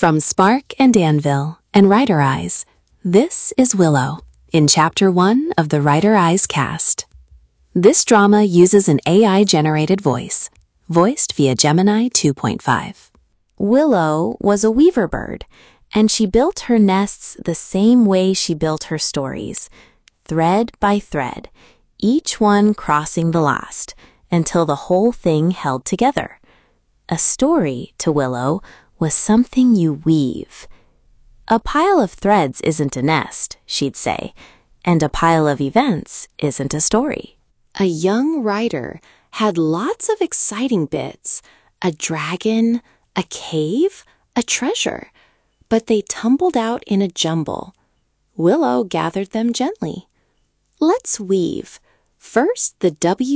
From Spark and Anvil and Writer Eyes, this is Willow in Chapter 1 of the Writer Eyes cast. This drama uses an AI-generated voice, voiced via Gemini 2.5. Willow was a weaver bird, and she built her nests the same way she built her stories, thread by thread, each one crossing the last, until the whole thing held together. A story, to Willow, was something you weave. A pile of threads isn't a nest, she'd say, and a pile of events isn't a story. A young writer had lots of exciting bits, a dragon, a cave, a treasure, but they tumbled out in a jumble. Willow gathered them gently. Let's weave. First, the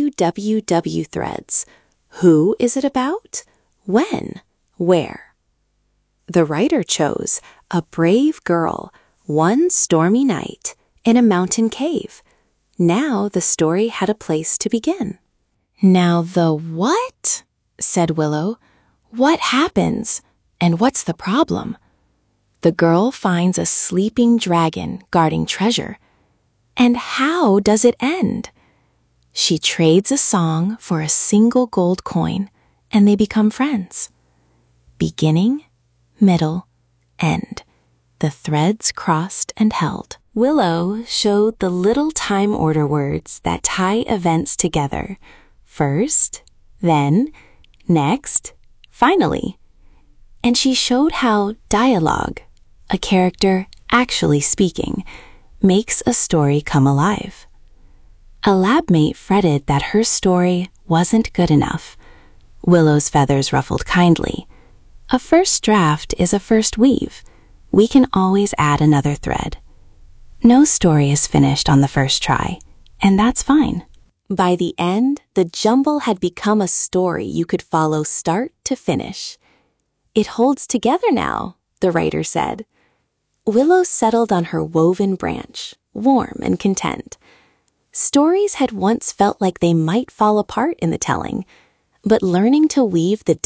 WWW threads. Who is it about? When? Where? The writer chose a brave girl, one stormy night, in a mountain cave. Now the story had a place to begin. Now the what? Said Willow. What happens? And what's the problem? The girl finds a sleeping dragon guarding treasure. And how does it end? She trades a song for a single gold coin, and they become friends. Beginning, middle, end. The threads crossed and held. Willow showed the little time order words that tie events together. First, then, next, finally. And she showed how dialogue, a character actually speaking, makes a story come alive. A labmate fretted that her story wasn't good enough. Willow's feathers ruffled kindly. A first draft is a first weave. We can always add another thread. No story is finished on the first try, and that's fine. By the end, the jumble had become a story you could follow start to finish. It holds together now, the writer said. Willow settled on her woven branch, warm and content. Stories had once felt like they might fall apart in the telling, but learning to weave the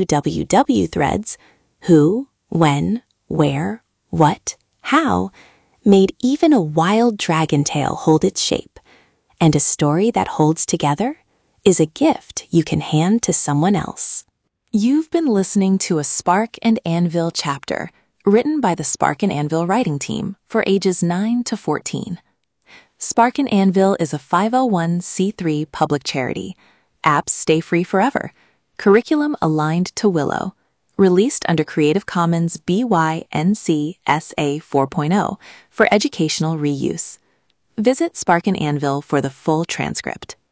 WWW threads, who, when, where, what, how, made even a wild dragon tale hold its shape. And a story that holds together is a gift you can hand to someone else. You've been listening to a Spark and Anvil chapter, written by the Spark and Anvil writing team for ages 9 to 14. Spark and Anvil is a 501c3 public charity. Apps stay free forever. Curriculum aligned to Willow. Released under Creative Commons BY-NC SA 4.0 for educational reuse. Visit Spark and Anvil for the full transcript.